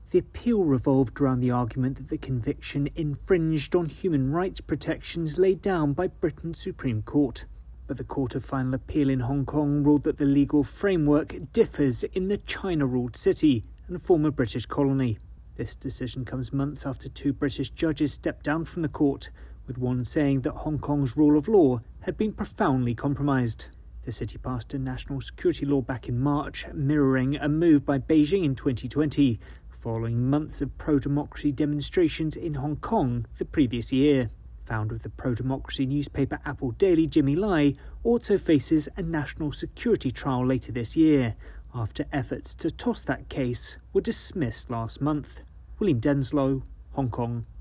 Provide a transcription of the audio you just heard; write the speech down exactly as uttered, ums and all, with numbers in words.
The appeal revolved around the argument that the conviction infringed on human rights protections laid down by Britain's Supreme Court. But the Court of Final Appeal in Hong Kong ruled that the legal framework differs in the China-ruled city and former British colony. This decision comes months after two British judges stepped down from the court, with one saying that Hong Kong's rule of law had been profoundly compromised. The city passed a national security law back in March, mirroring a move by Beijing in twenty twenty, following months of pro-democracy demonstrations in Hong Kong the previous year. Founder of the pro-democracy newspaper Apple Daily, Jimmy Lai, also faces a national security trial later this year, after efforts to toss that case were dismissed last month. William Denslow, Hong Kong.